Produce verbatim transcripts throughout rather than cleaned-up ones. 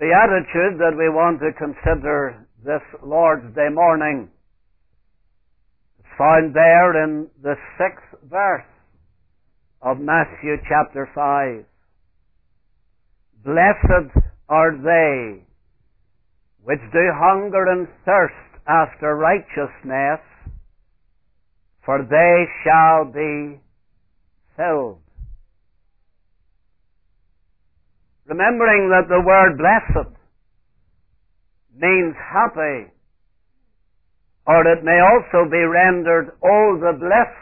The attitude that we want to consider this Lord's Day morning is found there in the sixth verse of Matthew chapter five. Blessed are they which do hunger and thirst after righteousness, for they shall be filled. Remembering that the word blessed means happy, or it may also be rendered, oh, the bliss.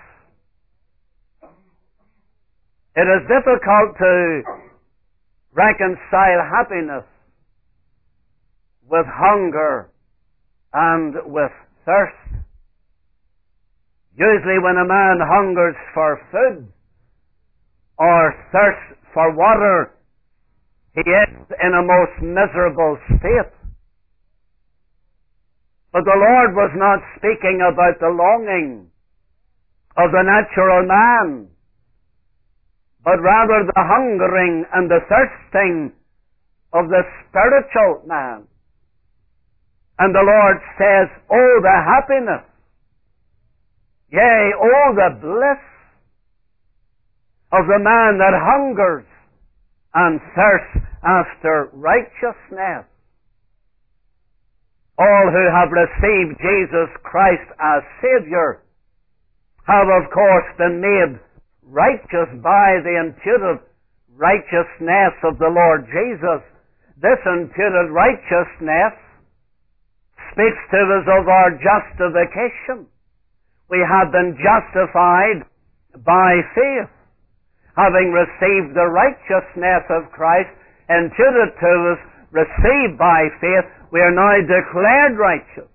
It is difficult to reconcile happiness with hunger and with thirst. Usually when a man hungers for food or thirsts for water, he is in a most miserable state. But the Lord was not speaking about the longing of the natural man, but rather the hungering and the thirsting of the spiritual man. And the Lord says, oh, the happiness, yea, oh, the bliss of the man that hungers and thirsts after righteousness. All who have received Jesus Christ as Savior have, of course, been made righteous by the imputed righteousness of the Lord Jesus. This imputed righteousness speaks to us of our justification. We have been justified by faith. Having received the righteousness of Christ, imputed to us, received by faith, we are now declared righteous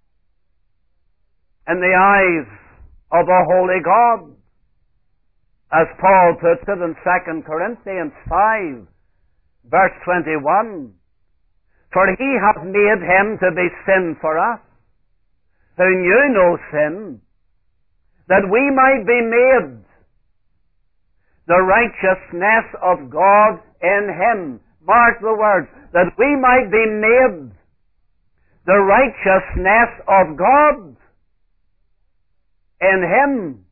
in the eyes of a holy God. As Paul puts it in Second Corinthians five, verse twenty-one, for he hath made him to be sin for us, who knew no sin, that we might be made the righteousness of God in him. Mark the words, that we might be made the righteousness of God in him.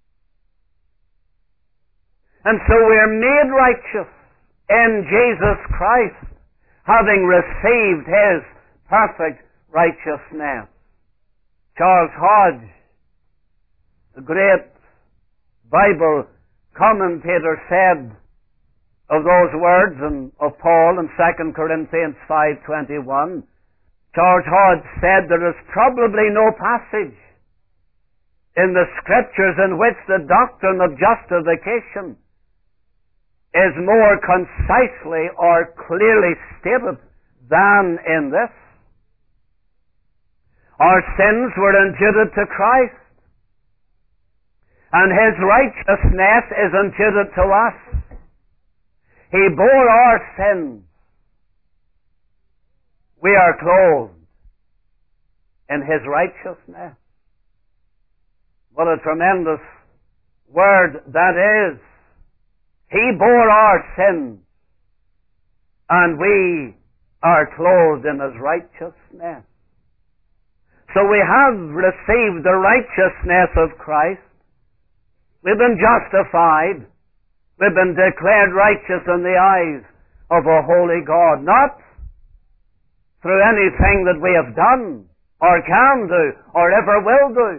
And so we are made righteous in Jesus Christ, having received his perfect righteousness. Charles Hodge, the great Bible commentator, said of those words and of Paul in Second Corinthians five twenty-one, Charles Hodge said, there is probably no passage in the Scriptures in which the doctrine of justification is more concisely or clearly stated than in this. Our sins were imputed to Christ, and his righteousness is imputed to us. He bore our sins. We are clothed in his righteousness. What a tremendous word that is. He bore our sins, and we are clothed in his righteousness. So we have received the righteousness of Christ. We've been justified. We've been declared righteous in the eyes of a holy God, not through anything that we have done, or can do, or ever will do,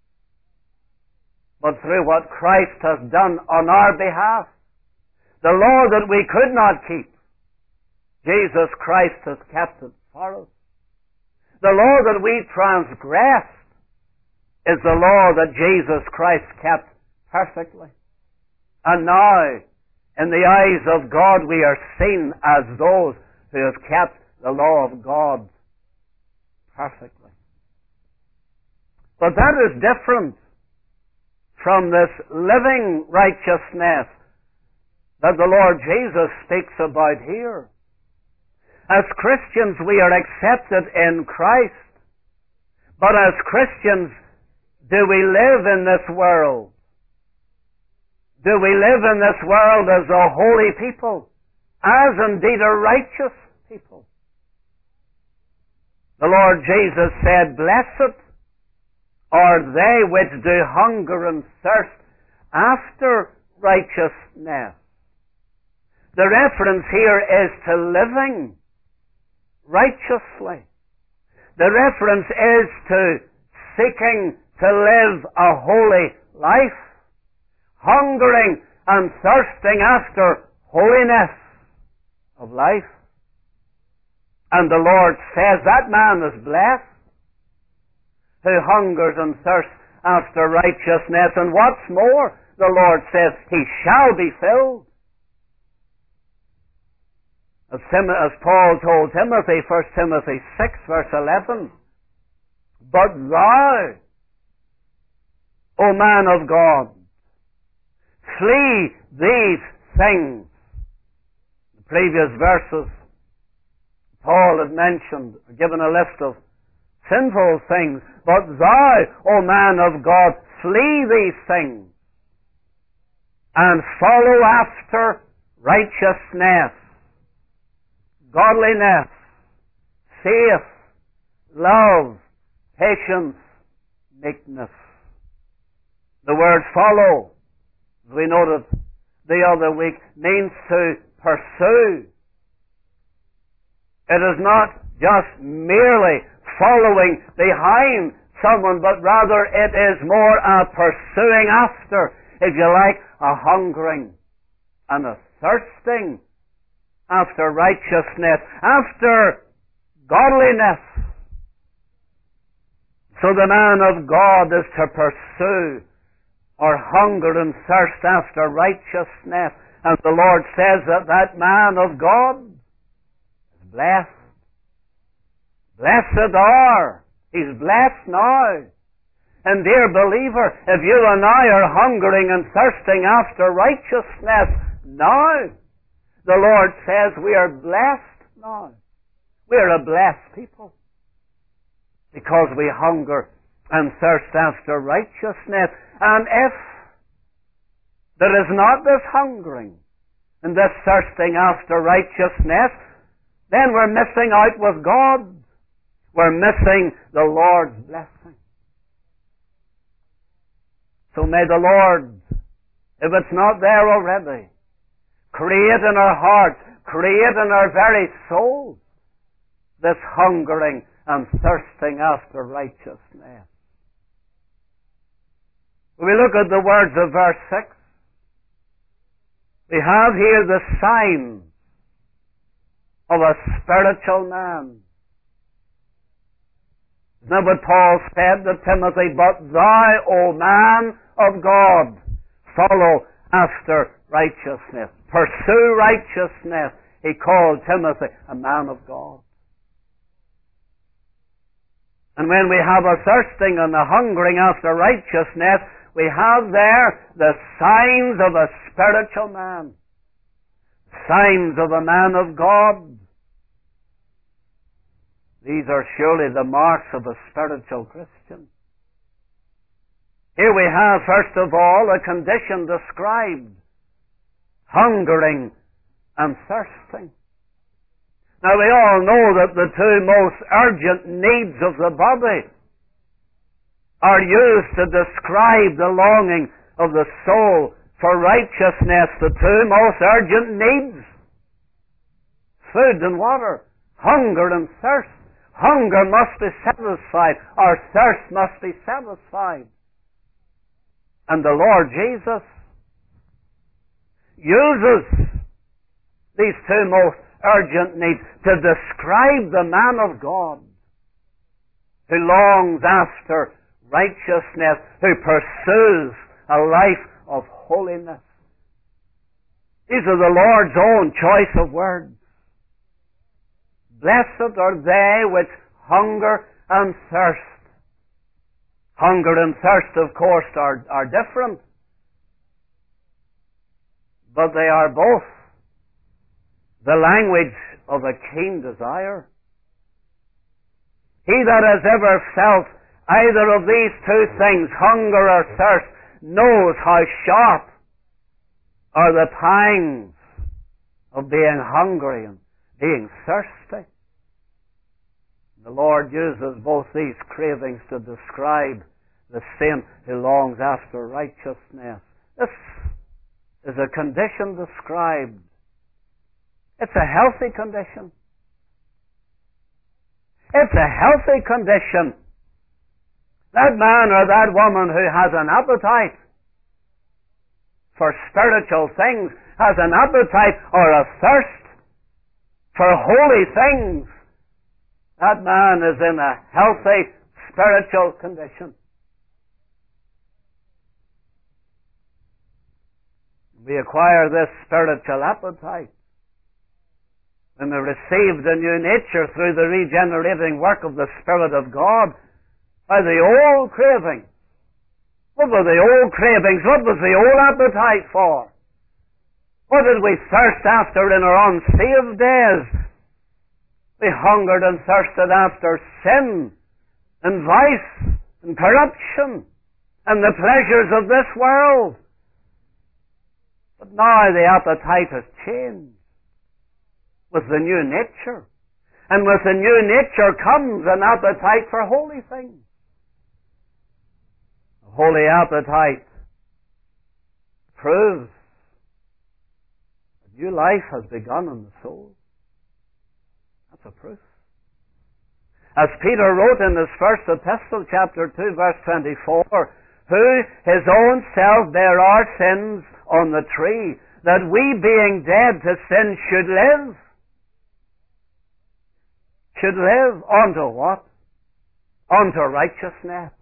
but through what Christ has done on our behalf. The law that we could not keep, Jesus Christ has kept it for us. The law that we transgressed is the law that Jesus Christ kept perfectly. And now, in the eyes of God, we are seen as those who have kept the law of God perfectly. But that is different from this living righteousness that the Lord Jesus speaks about here. As Christians, we are accepted in Christ. But as Christians, do we live in this world? Do we live in this world as a holy people? As indeed a righteous people? The Lord Jesus said, "Blessed are they which do hunger and thirst after righteousness." The reference here is to living righteously. The reference is to seeking to live a holy life, hungering and thirsting after holiness of life. And the Lord says that man is blessed who hungers and thirsts after righteousness. And what's more, the Lord says, he shall be filled. As, Tim, as Paul told Timothy, First Timothy six, verse eleven, "But thou, O man of God, flee these things." The previous verses, Paul had mentioned, given a list of sinful things. "But thou, O man of God, flee these things, and follow after righteousness, godliness, faith, love, patience, meekness." The word "follow," as we noted the other week, means to pursue. It is not just merely following behind someone, but rather it is more a pursuing after, if you like, a hungering and a thirsting after righteousness, after godliness. So the man of God is to pursue or hunger and thirst after righteousness. And the Lord says that that man of God is blessed. Blessed are. He's blessed now. And dear believer, if you and I are hungering and thirsting after righteousness now, the Lord says we are blessed now. We are a blessed people because we hunger and thirst after righteousness. And if there is not this hungering and this thirsting after righteousness, then we're missing out with God. We're missing the Lord's blessing. So may the Lord, if it's not there already, create in our hearts, create in our very souls, this hungering and thirsting after righteousness. When we look at the words of verse six, we have here the sign of a spiritual man. Isn't that what Paul said to Timothy? "But thou, O man of God, follow after righteousness." Pursue righteousness. He called Timothy a man of God. And when we have a thirsting and a hungering after righteousness, we have there the signs of a spiritual man. Signs of a man of God. These are surely the marks of a spiritual Christian. Here we have, first of all, a condition described. Hungering and thirsting. Now we all know that the two most urgent needs of the body are used to describe the longing of the soul for righteousness. The two most urgent needs. Food and water. Hunger and thirst. Hunger must be satisfied. Our thirst must be satisfied. And the Lord Jesus uses these two most urgent needs to describe the man of God who longs after righteousness, who pursues a life of holiness. These are the Lord's own choice of words. Blessed are they which hunger and thirst. Hunger and thirst, of course, are, are different. But they are both the language of a keen desire. He that has ever felt either of these two things, hunger or thirst, knows how sharp are the pangs of being hungry and being thirsty. The Lord uses both these cravings to describe the saint who longs after righteousness. This is a condition described. It's a healthy condition. It's a healthy condition. That man or that woman who has an appetite for spiritual things, has an appetite or a thirst for holy things, that man is in a healthy spiritual condition. We acquire this spiritual appetite when we received a new nature through the regenerating work of the Spirit of God by the old cravings. What were the old cravings? What was the old appetite for? What did we thirst after in our unsaved days? We hungered and thirsted after sin and vice and corruption and the pleasures of this world. But now the appetite has changed with the new nature. And with the new nature comes an appetite for holy things. A holy appetite proves a new life has begun in the soul. That's a proof. As Peter wrote in his first epistle, chapter two, verse twenty-four, who his own self bare our sins on the tree, that we being dead to sin should live. Should live unto what? Unto righteousness.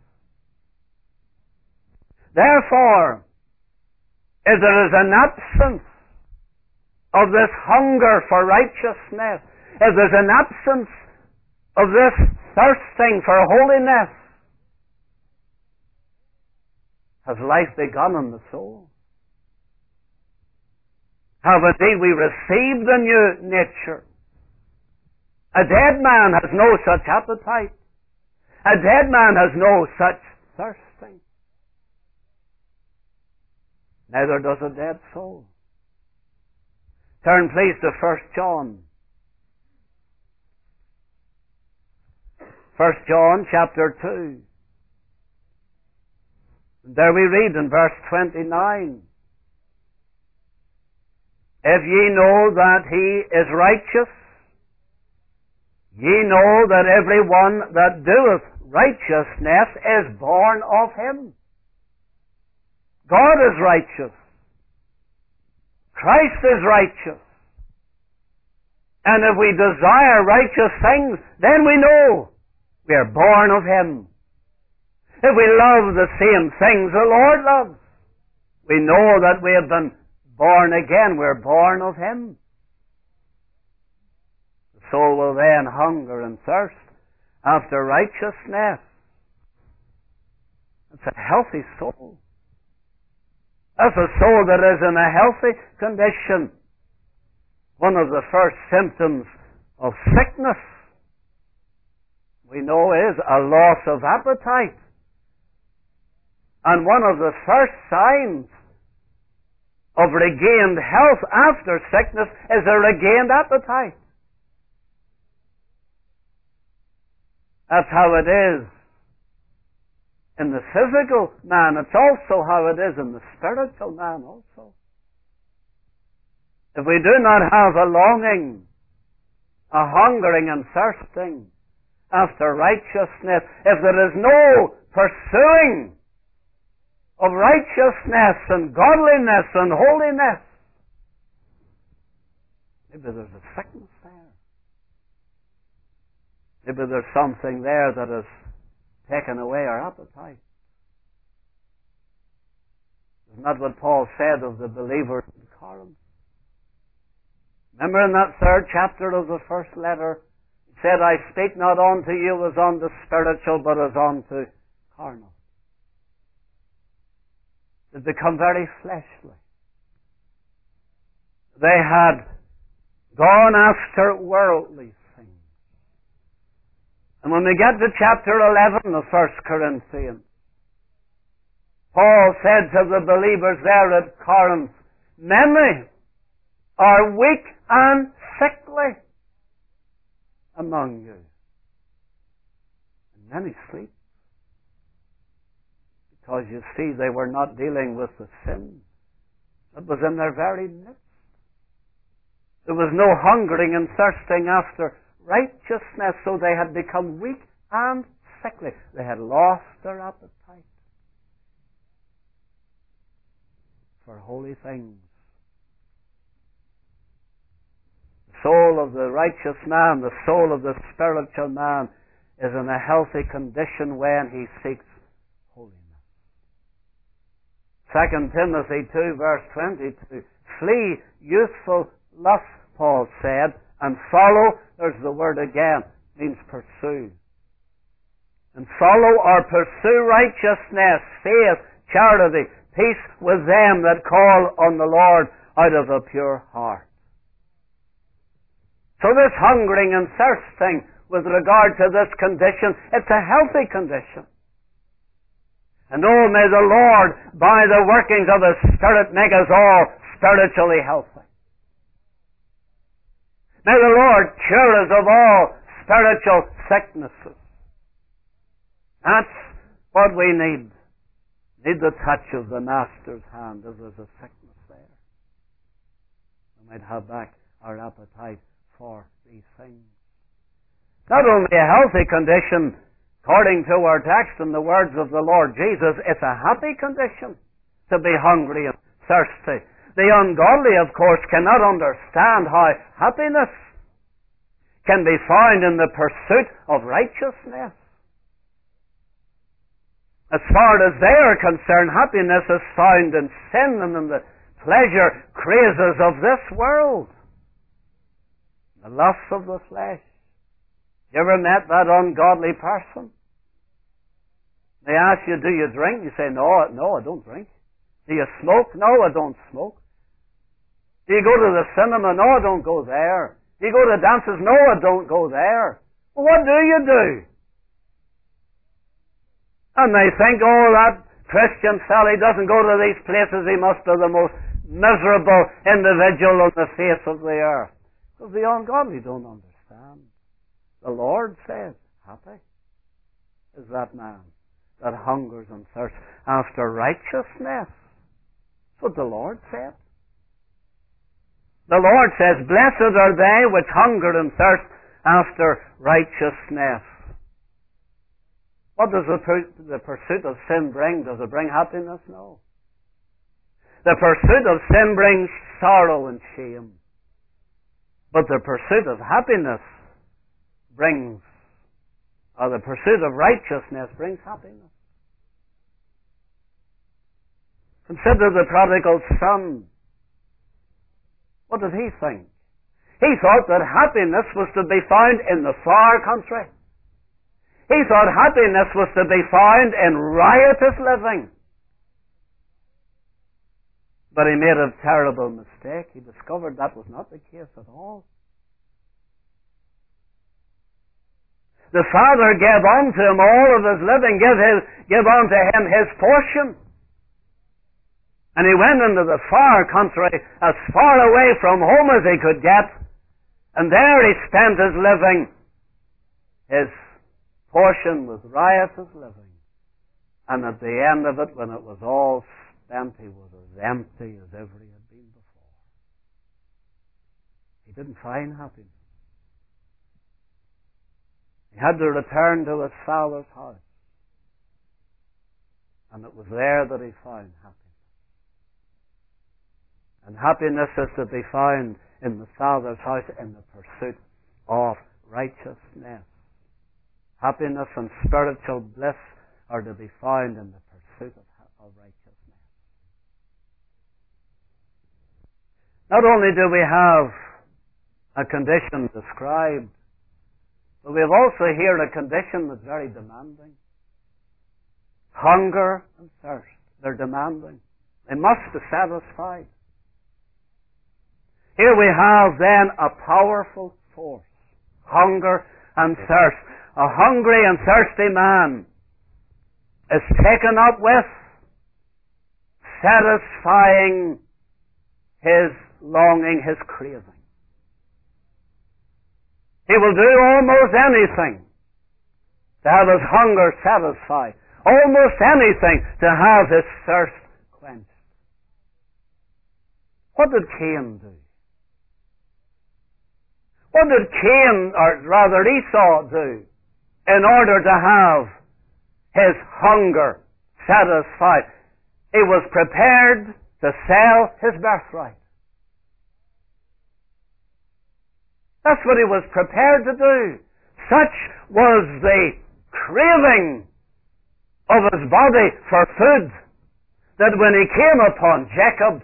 Therefore, if there is an absence of this hunger for righteousness, if there's an absence of this thirsting for holiness, has life begun in the soul? Have indeed we received the new nature? A dead man has no such appetite. A dead man has no such thirsting. Neither does a dead soul. Turn please to First John. First John chapter two. And there we read in verse twenty-nine. If ye know that he is righteous, ye know that every one that doeth righteousness is born of him. God is righteous. Christ is righteous. And if we desire righteous things, then we know we are born of him. If we love the same things the Lord loves, we know that we have been born again. We're born of him. The soul will then hunger and thirst after righteousness. It's a healthy soul. That's a soul that is in a healthy condition. One of the first symptoms of sickness, we know, is a loss of appetite. And one of the first signs of regained health after sickness is a regained appetite. That's how it is in the physical man. It's also how it is in the spiritual man also. If we do not have a longing, a hungering and thirsting after righteousness, if there is no pursuing of righteousness and godliness and holiness, maybe there's a sickness there. Maybe there's something there that has taken away our appetite. Isn't that what Paul said of the believers in Corinth? Remember in that third chapter of the first letter, he said, I speak not unto you as unto spiritual, but as unto carnal. They'd become very fleshly. They had gone after worldly things. And when we get to chapter eleven of First Corinthians, Paul said to the believers there at Corinth, many are weak and sickly among you. And then he sleeps. Because you see, they were not dealing with the sin that was in their very midst. There was no hungering and thirsting after righteousness, so they had become weak and sickly. They had lost their appetite for holy things. The soul of the righteous man, the soul of the spiritual man, is in a healthy condition when he seeks holiness. Second Timothy two, verse twenty-two, flee youthful lust, Paul said, and follow, there's the word again, means pursue. And follow or pursue righteousness, faith, charity, peace with them that call on the Lord out of a pure heart. So this hungering and thirsting with regard to this condition, it's a healthy condition. And oh, may the Lord, by the workings of His Spirit, make us all spiritually healthy. May the Lord cure us of all spiritual sicknesses. That's what we need. Need the touch of the Master's hand if there's a sickness there. We might have back our appetite for these things. Not only a healthy condition, according to our text and the words of the Lord Jesus, it's a happy condition to be hungry and thirsty. The ungodly, of course, cannot understand how happiness can be found in the pursuit of righteousness. As far as they are concerned, happiness is found in sin and in the pleasure crazes of this world. The lusts of the flesh. You ever met that ungodly person? They ask you, do you drink? You say, no, no, I don't drink. Do you smoke? No, I don't smoke. Do you go to the cinema? No, I don't go there. Do you go to dances? No, I don't go there. Well, what do you do? And they think, oh, that Christian fellow doesn't go to these places. He must be the most miserable individual on the face of the earth. Because the ungodly don't understand. The Lord says, happy is that man that hungers and thirsts after righteousness. That's what the Lord said. The Lord says, blessed are they which hunger and thirst after righteousness. What does the, the pursuit of sin bring? Does it bring happiness? No. The pursuit of sin brings sorrow and shame. But the pursuit of happiness brings, or the pursuit of righteousness brings happiness. Consider the prodigal son. What did he think? He thought that happiness was to be found in the far country. He thought happiness was to be found in riotous living. But he made a terrible mistake. He discovered that was not the case at all. The Father gave unto him all of his living, gave, his, gave unto him his portion. And he went into the far country, as far away from home as he could get, and there he spent his living. His portion was riotous living. And at the end of it, when it was all spent, he was as empty as ever he had been before. He didn't find happiness. He had to return to his father's house. And it was there that he found happiness. And happiness is to be found in the Father's house in the pursuit of righteousness. Happiness and spiritual bliss are to be found in the pursuit of, of righteousness. Not only do we have a condition described, but we have also here a condition that's very demanding. Hunger and thirst. They're demanding. They must be satisfied. Here we have then a powerful force. Hunger and thirst. A hungry and thirsty man is taken up with satisfying his longing, his craving. He will do almost anything to have his hunger satisfied, almost anything to have his thirst quenched. What did Cain do? What did Cain, or rather Esau, do in order to have his hunger satisfied? He was prepared to sell his birthright. That's what he was prepared to do. Such was the craving of his body for food that when he came upon Jacob,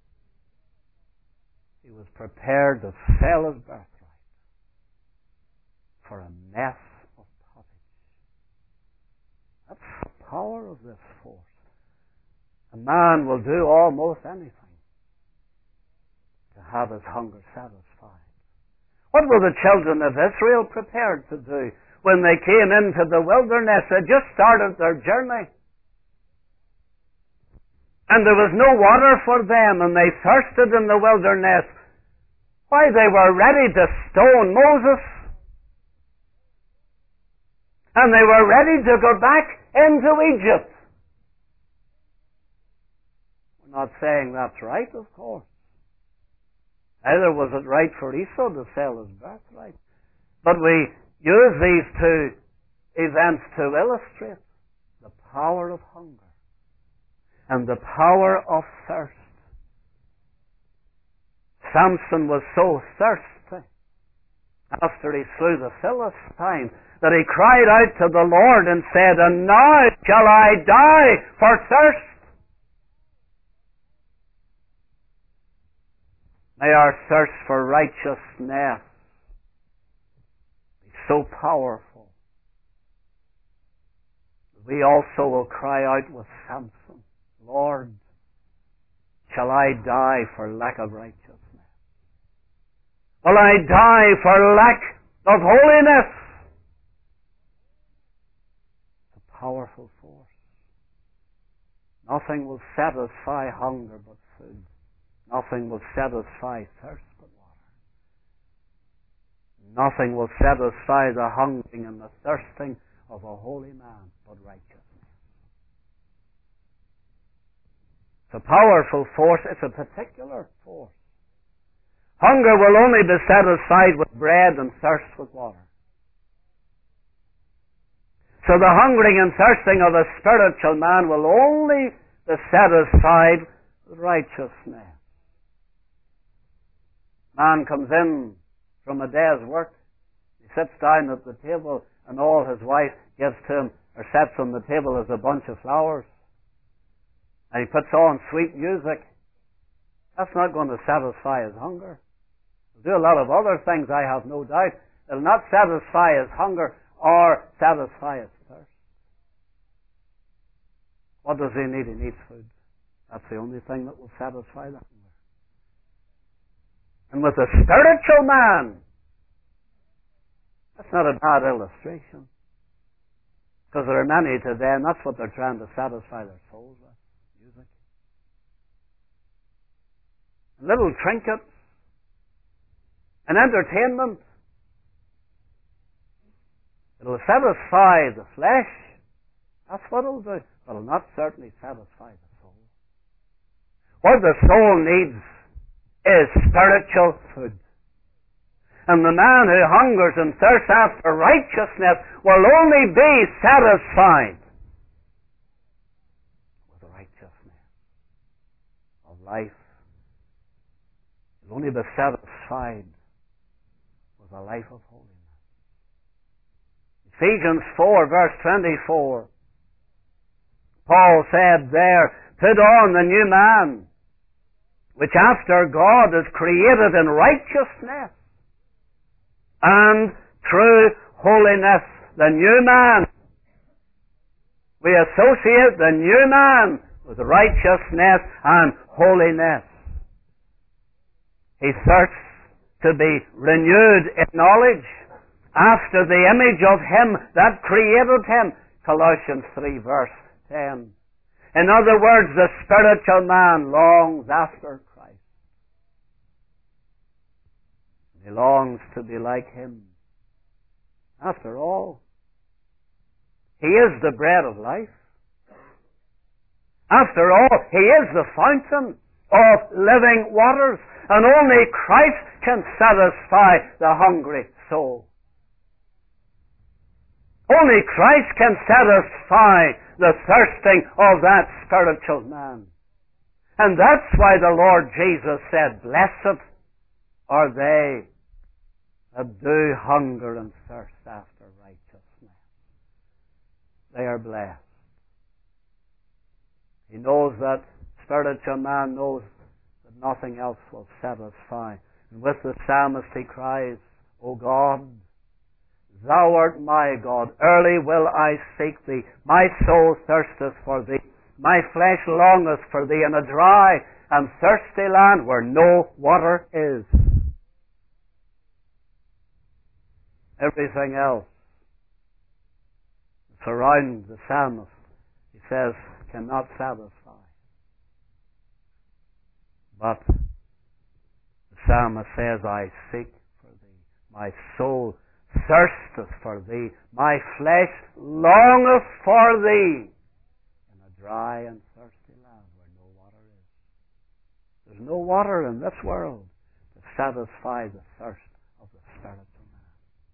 he was prepared to sell his birthright for a mess of pottage. That's the power of this force. A man will do almost anything to have his hunger satisfied. What were the children of Israel prepared to do when they came into the wilderness? They just started their journey. And there was no water for them, and they thirsted in the wilderness. Why, they were ready to stone Moses. And they were ready to go back into Egypt. We're not saying that's right, of course. Neither was it right for Esau to sell his birthright. But we use these two events to illustrate the power of hunger and the power of thirst. Samson was so thirsty after he slew the Philistine that he cried out to the Lord and said, "And now shall I die for thirst." May our thirst for righteousness be so powerful that we also will cry out with Samson, "Lord, shall I die for lack of righteousness? Will I die for lack of holiness?" It's a powerful force. Nothing will satisfy hunger but food. Nothing will satisfy thirst but water. Nothing will satisfy the hungering and the thirsting of a holy man but righteousness. It's a powerful force. It's a particular force. Hunger will only be satisfied with bread and thirst with water. So the hungering and thirsting of a spiritual man will only be satisfied with righteousness. Man comes in from a day's work. He sits down at the table, and all his wife gives to him, or sets on the table, is a bunch of flowers. And he puts on sweet music. That's not going to satisfy his hunger. He'll do a lot of other things, I have no doubt. It'll not satisfy his hunger or satisfy his thirst. What does he need? He needs food. That's the only thing that will satisfy the hunger. And with a spiritual man, that's not a bad illustration. Because there are many today, and that's what they're trying to satisfy their souls with. Music. Little trinkets. And entertainment. It'll satisfy the flesh. That's what it'll do. But it'll not certainly satisfy the soul. What the soul needs is spiritual food. And the man who hungers and thirsts after righteousness will only be satisfied with the righteousness of life. He'll only be satisfied with a life of holiness. Ephesians four, verse twenty-four. Paul said there, "Put on the new man, which after God is created in righteousness and true holiness." The new man. We associate the new man with righteousness and holiness. He thirsts to be renewed in knowledge after the image of him that created him. Colossians three, verse ten. In other words, the spiritual man longs after Christ. He longs to be like him. After all, He is the bread of life. After all, He is the fountain of living waters, and only Christ can satisfy the hungry soul. Only Christ can satisfy the thirsting of that spiritual man. And that's why the Lord Jesus said, "Blessed are they that do hunger and thirst after righteousness." They are blessed. He knows that spiritual man knows that nothing else will satisfy. And with the psalmist he cries, "O God, Thou art my God. Early will I seek Thee. My soul thirsteth for Thee. My flesh longeth for Thee in a dry and thirsty land where no water is." Everything else surrounds the psalmist, he says, cannot satisfy. But the psalmist says, "I seek for Thee. My soul thirsteth for Thee. My flesh longeth for Thee in a dry and thirsty land where no water is." There's no water in this world to satisfy the thirst of the spiritual man.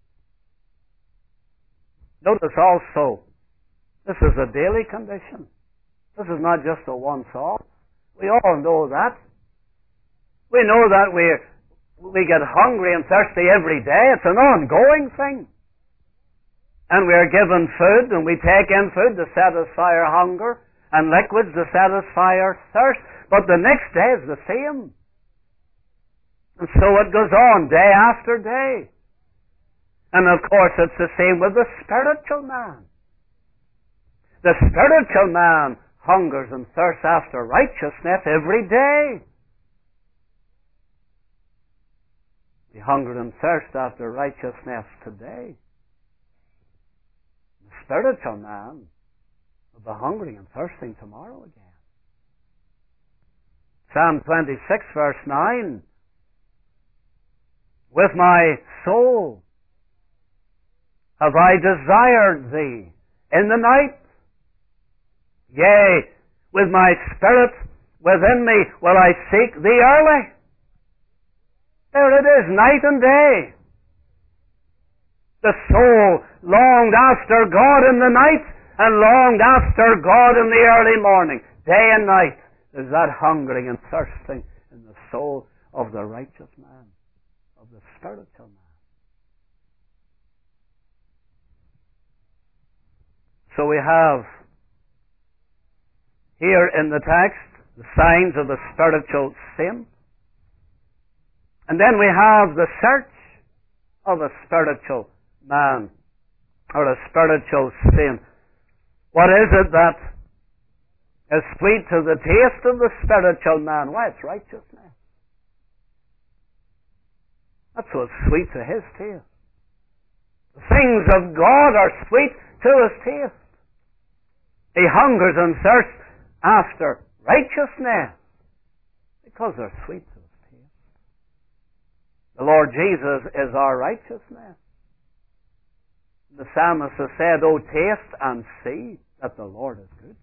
Notice also, this is a daily condition. This is not just a once-off. We all know that. We know that we we get hungry and thirsty every day. It's an ongoing thing. And we are given food, and we take in food to satisfy our hunger, and liquids to satisfy our thirst. But the next day is the same. And so it goes on day after day. And of course it's the same with the spiritual man. The spiritual man hungers and thirsts after righteousness every day. We hunger and thirst after righteousness today. The spiritual man will be hungry and thirsting tomorrow again. Psalm twenty-six verse nine. "With my soul have I desired Thee in the night. Yea, with my spirit within me will I seek Thee early." There it is, night and day. The soul longed after God in the night and longed after God in the early morning. Day and night, there's that hungering and thirsting in the soul of the righteous man, of the spiritual man. So we have here in the text the signs of the spiritual saint. And then we have the search of a spiritual man or a spiritual saint. What is it that is sweet to the taste of the spiritual man? Why, it's righteousness. That's what's sweet to his taste. The things of God are sweet to his taste. He hungers and thirsts after righteousness because they're sweet to his taste. The Lord Jesus is our righteousness. The psalmist has said, "Oh, taste and see that the Lord is good."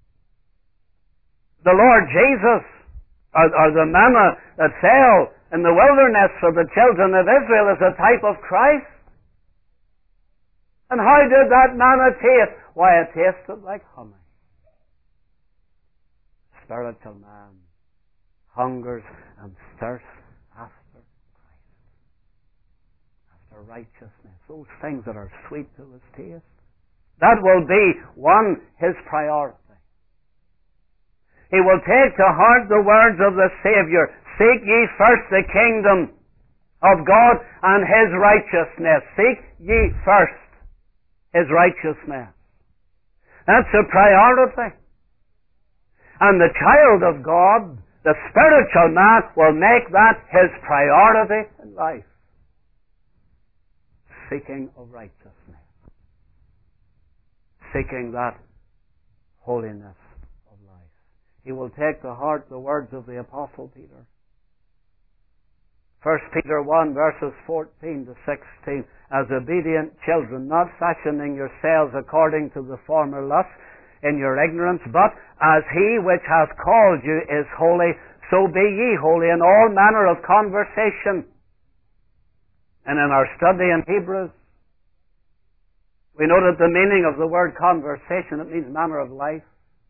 The Lord Jesus, or, or the manna that fell in the wilderness for the children of Israel, is a type of Christ. And how did that manna taste? Why, it tasted like honey. Spiritual man hungers and thirsts after Christ, after righteousness, those things that are sweet to his taste. That will be, one, his priority. He will take to heart the words of the Savior, "Seek ye first the kingdom of God and his righteousness." Seek ye first his righteousness. That's a priority. And the child of God, the spiritual man, will make that his priority in life. Seeking of righteousness. Seeking that holiness of life. He will take to heart the words of the Apostle Peter. First Peter one, verses fourteen to sixteen. As obedient children, not fashioning yourselves according to the former lusts in your ignorance, but as he which hath called you is holy, so be ye holy in all manner of conversation. And in our study in Hebrews, we noted the meaning of the word conversation. It means manner of life.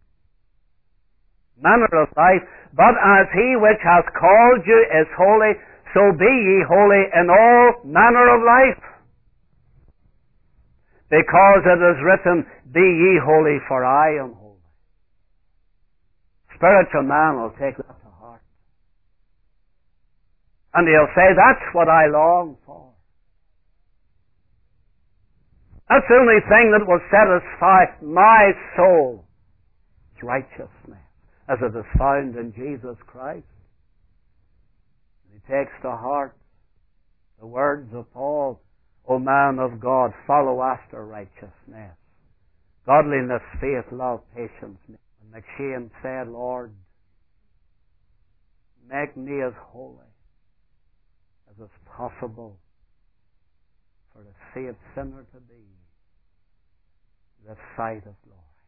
Manner of life. But as he which hath called you is holy, so be ye holy in all manner of life. Because it is written, be ye holy, for I am holy. Spiritual man will take that to heart. And he'll say, that's what I long for. That's the only thing that will satisfy my soul. It's righteousness, as it is found in Jesus Christ. He takes to heart the words of Paul, O man of God, follow after righteousness, godliness, faith, love, patience. And McShane said, Lord, make me as holy as is possible for the saved sinner to be this sight of glory.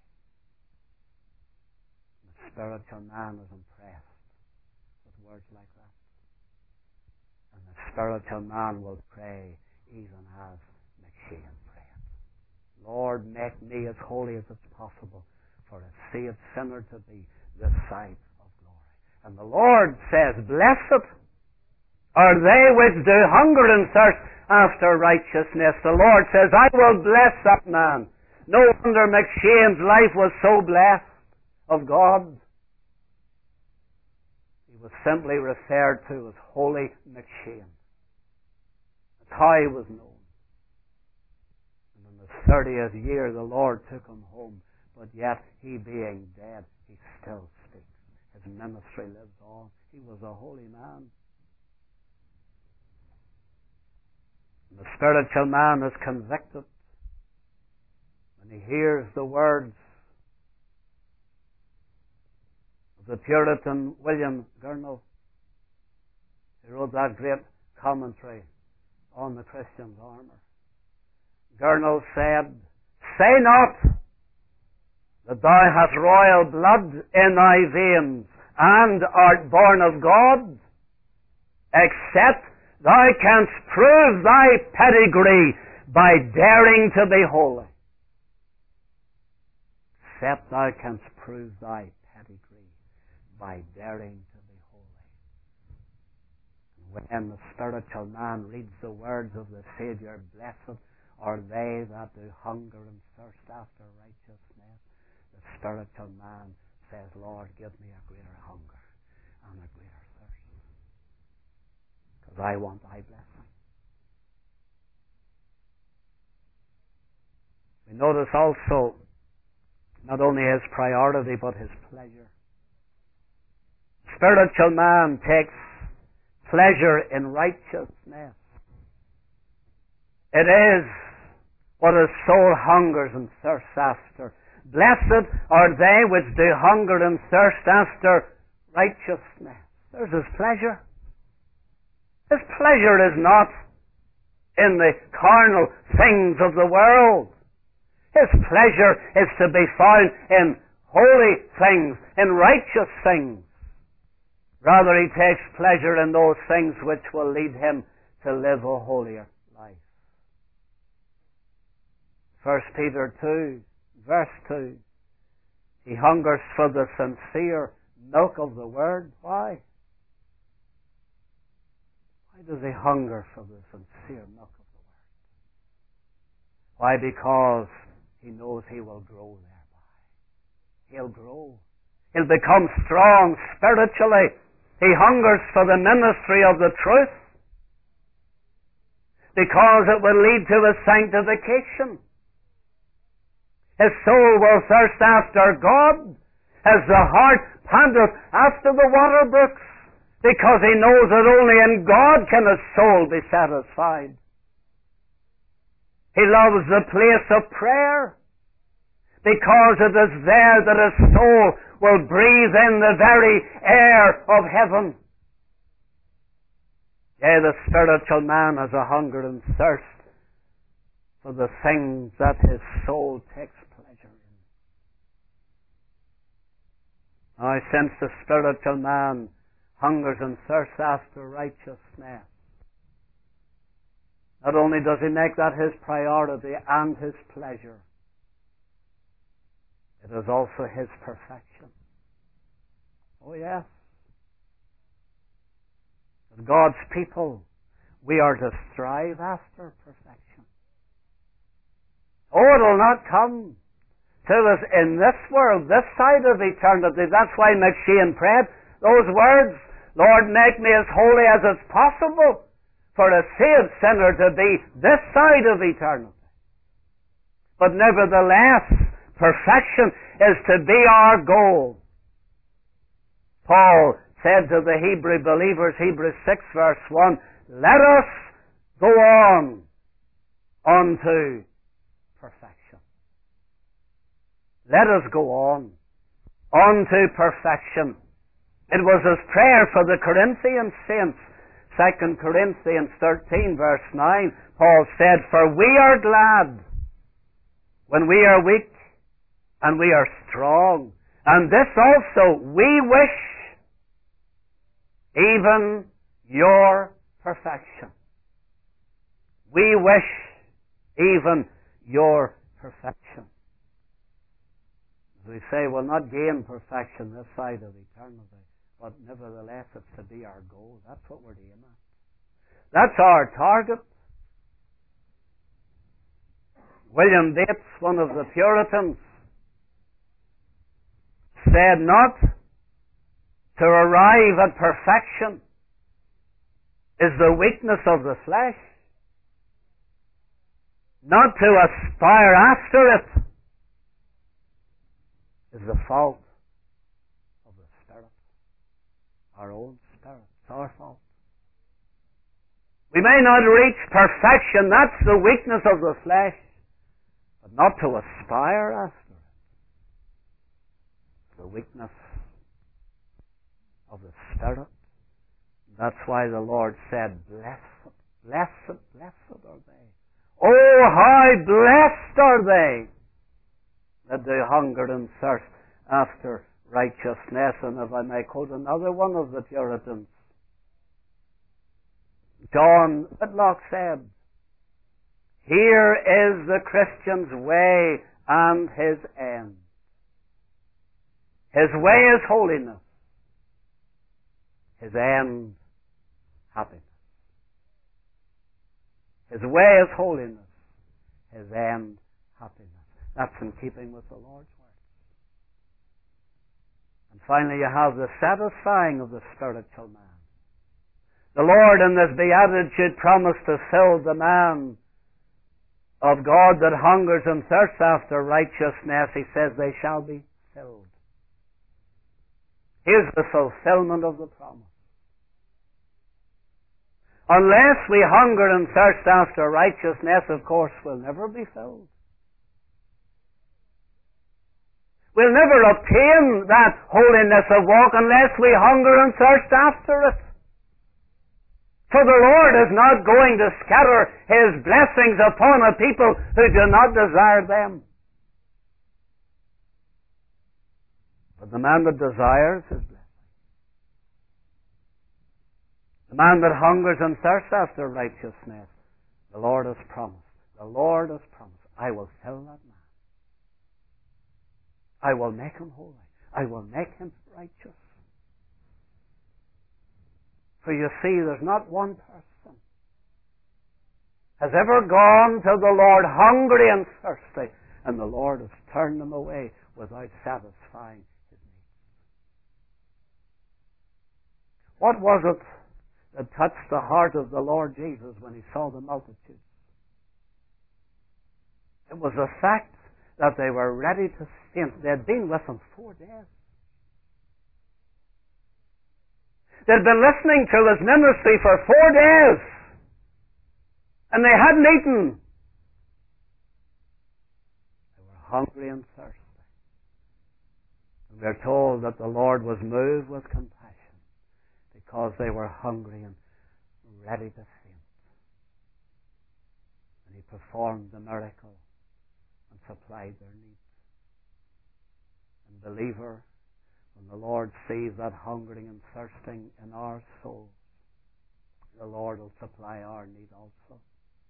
The spiritual man is impressed with words like that. And the spiritual man will pray even as McShane prayed. Lord, make me as holy as it's possible for a saved sinner to be this sight of glory. And the Lord says, blessed are they which do hunger and thirst after righteousness. The Lord says, I will bless that man. No wonder McShane's life was so blessed of God. He was simply referred to as Holy McShane. That's how he was known. And in the thirtieth year the Lord took him home, but yet he being dead, he still speaks. His ministry lives on. He was a holy man. And the spiritual man is convicted when he hears the words of the Puritan William Gurnall. He wrote that great commentary on the Christian's armor. Gurnall said, say not that thou hast royal blood in thy veins and art born of God, except thou canst prove thy pedigree by daring to be holy. Except thou canst prove thy pedigree by daring to be holy. When the spiritual man reads the words of the Saviour, blessed are they that do hunger and thirst after righteousness, the spiritual man says, Lord, give me a greater hunger and a greater thirst, because I want thy blessing. We notice also not only his priority, but his pleasure. Spiritual man takes pleasure in righteousness. It is what his soul hungers and thirsts after. Blessed are they which do hunger and thirst after righteousness. There's his pleasure. His pleasure is not in the carnal things of the world. His pleasure is to be found in holy things, in righteous things. Rather, he takes pleasure in those things which will lead him to live a holier life. First Peter two, verse two. He hungers for the sincere milk of the Word. Why? Why does he hunger for the sincere milk of the Word? Why? Because he knows he will grow thereby. He'll grow. He'll become strong spiritually. He hungers for the ministry of the truth because it will lead to his sanctification. His soul will thirst after God as the heart panteth after the water brooks, because he knows that only in God can his soul be satisfied. He loves the place of prayer because it is there that his soul will breathe in the very air of heaven. Yea, the spiritual man has a hunger and thirst for the things that his soul takes pleasure in. I sense the spiritual man hungers and thirsts after righteousness. Not only does he make that his priority and his pleasure, it is also his perfection. Oh yes. As God's people, we are to strive after perfection. Oh, it will not come to us in this world, this side of eternity. That's why McShane prayed those words, Lord, make me as holy as it's possible for a saved sinner to be this side of eternity. But nevertheless, perfection is to be our goal. Paul said to the Hebrew believers, Hebrews six verse one, let us go on unto perfection. Let us go on unto perfection. It was his prayer for the Corinthian saints. Second Corinthians thirteen verse nine, Paul said, for we are glad when we are weak and we are strong. And this also we wish, even your perfection. We wish even your perfection. As we say, we'll not gain perfection this side of eternity, but nevertheless it's to be our goal. That's what we're aiming at. That's our target. William Bates, one of the Puritans, said not to arrive at perfection is the weakness of the flesh. Not to aspire after it is the fault of the Spirit. Our own spirit. It's our fault. We may not reach perfection. That's the weakness of the flesh. But not to aspire after it. The weakness of the Spirit. That's why the Lord said, blessed, blessed, blessed are they. Oh, how blessed are they that they hunger and thirst after righteousness. And if I may quote another one of the Puritans, John Whitlock said, here is the Christian's way and his end. His way is holiness. His end, happiness. His way is holiness. His end, happiness. That's in keeping with the Lord's word. And finally you have the satisfying of the spiritual man. The Lord in this beatitude promised to fill the man of God that hungers and thirsts after righteousness. He says they shall be filled. Here's the fulfillment of the promise. Unless we hunger and thirst after righteousness, of course, we'll never be filled. We'll never obtain that holiness of walk unless we hunger and thirst after it. For the Lord is not going to scatter His blessings upon a people who do not desire them. But the man that desires His blessing, the man that hungers and thirsts after righteousness, the Lord has promised, the Lord has promised, I will fill that man. I will make him holy. I will make him righteous. For you see, there's not one person has ever gone to the Lord hungry and thirsty, and the Lord has turned them away without satisfying his needs. What was it that touched the heart of the Lord Jesus when he saw the multitudes? It was the fact that they were ready to faint. They had been with him four days. They'd been listening to his ministry for four days, and they hadn't eaten. They were hungry and thirsty. And we're told that the Lord was moved with compassion because they were hungry and ready to faint. And he performed the miracle and supplied their needs. And believer, when the Lord sees that hungering and thirsting in our souls, the Lord will supply our need also.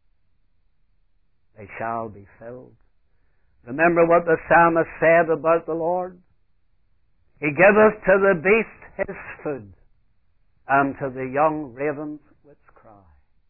They shall be filled. Remember what the psalmist said about the Lord? He giveth to the beast his food, and to the young ravens which cry.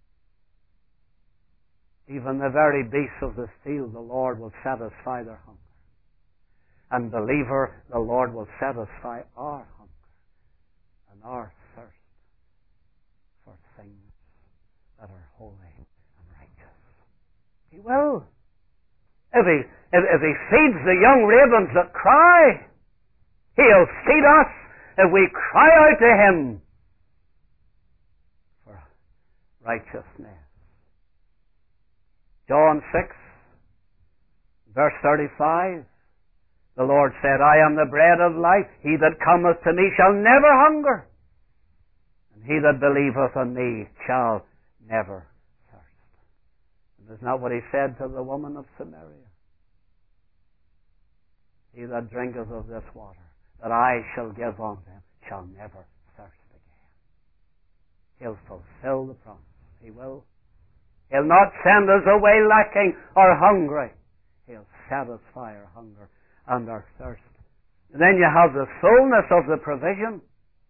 Even the very beasts of the field, the Lord will satisfy their hunger. And believer, the Lord will satisfy our hunger and our thirst for things that are holy and righteous. He will. If he, if, if he feeds the young ravens that cry, he'll feed us if we cry out to him for righteousness. John six, verse thirty-five, the Lord said, I am the bread of life. He that cometh to me shall never hunger, and he that believeth on me shall never thirst. And is not what he said to the woman of Samaria? He that drinketh of this water that I shall give unto him shall never thirst again. He'll fulfill the promise. He will. He'll not send us away lacking or hungry. He'll satisfy our hunger and our thirst. And then you have the fullness of the provision.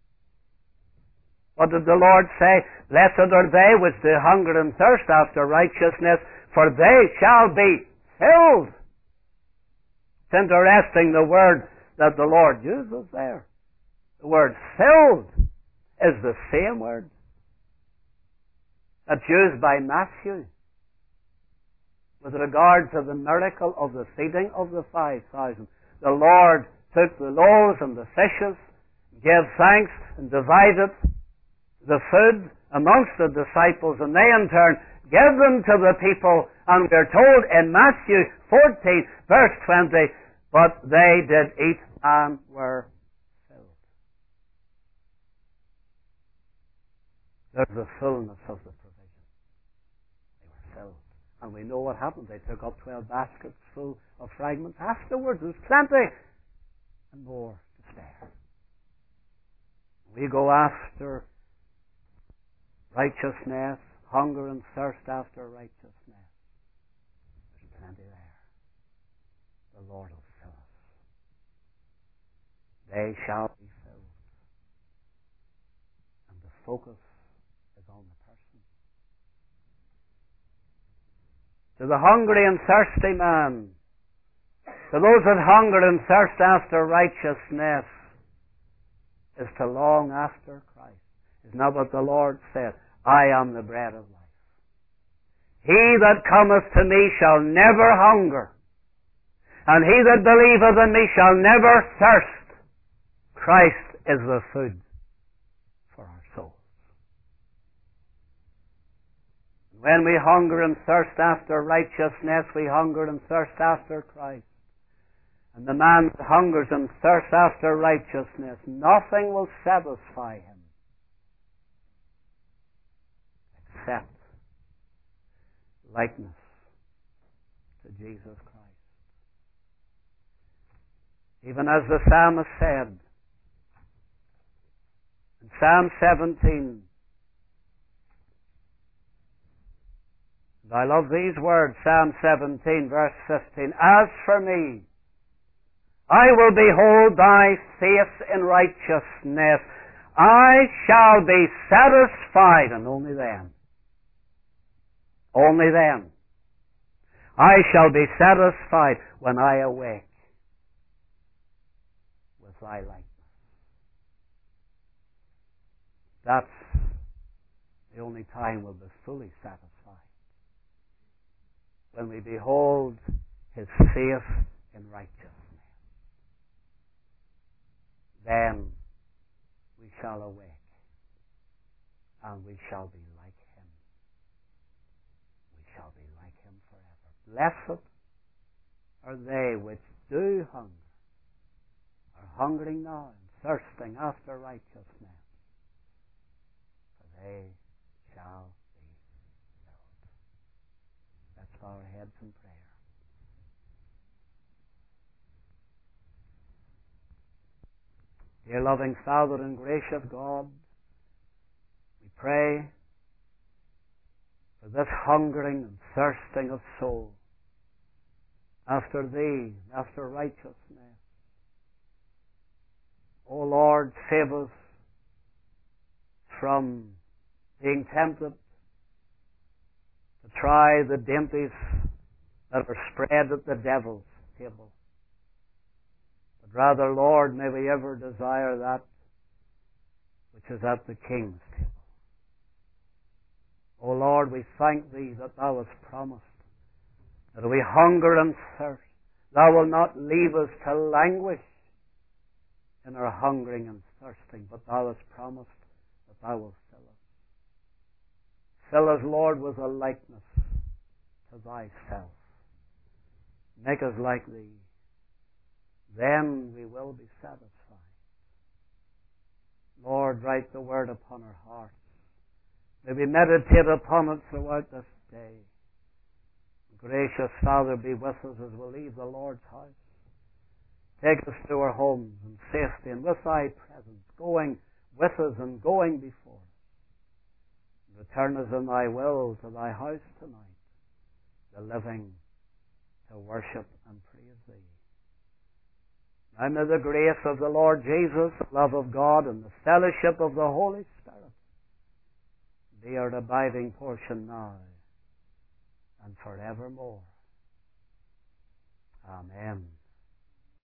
What did the Lord say? Blessed are they which do hunger and thirst after righteousness, for they shall be filled. It's interesting the word that the Lord uses there. The word filled is the same word that's used by Matthew with regard to the miracle of the feeding of the five thousand. The Lord took the loaves and the fishes, gave thanks, and divided the food amongst the disciples, and they in turn gave them to the people. And we're told in Matthew fourteen, verse twenty, but they did eat and were filled. There's the fullness of the provision. They were filled. And we know what happened. They took up twelve baskets full of fragments. Afterwards, there's plenty and more to spare. We go after righteousness, hunger and thirst after righteousness. There's plenty there. The Lord will fill us. They shall be filled. And the focus is on the person. To the hungry and thirsty man, to those that hunger and thirst after righteousness, is to long after Christ. Is not what the Lord said? I am the bread of life. He that cometh to me shall never hunger, and he that believeth in me shall never thirst. Christ is the food for our souls. When we hunger and thirst after righteousness, we hunger and thirst after Christ. And the man that hungers and thirsts after righteousness, nothing will satisfy him except likeness to Jesus Christ. Even as the psalmist said in Psalm seventeen, and I love these words, Psalm seventeen, verse fifteen, as for me, I will behold thy face in righteousness. I shall be satisfied, and only then, only then, I shall be satisfied when I awake with thy likeness. That's the only time we'll be fully satisfied. When we behold his face in righteousness. Then we shall awake, and we shall be like him. We shall be like him forever. Blessed are they which do hunger, are hungering now and thirsting after righteousness, for they shall be filled. Let's bow our heads in prayer. Dear loving Father and gracious God, we pray for this hungering and thirsting of soul after Thee, after righteousness. O Lord, save us from being tempted to try the dainties that are spread at the devil's table. But rather, Lord, may we ever desire that which is at the King's table. O Lord, we thank Thee that Thou hast promised that we hunger and thirst. Thou wilt not leave us to languish in our hungering and thirsting, but Thou hast promised that Thou wilt fill us. Fill us, Lord, with a likeness to Thyself. Make us like Thee. Then we will be satisfied. Lord, write the Word upon our hearts. May we meditate upon it throughout this day. Gracious Father, be with us as we leave the Lord's house. Take us to our homes in safety and with Thy presence, going with us and going before us. Return us in Thy will to Thy house tonight, the living to worship and praise Thee. Now may the grace of the Lord Jesus, the love of God, and the fellowship of the Holy Spirit be our abiding portion now and forevermore. Amen.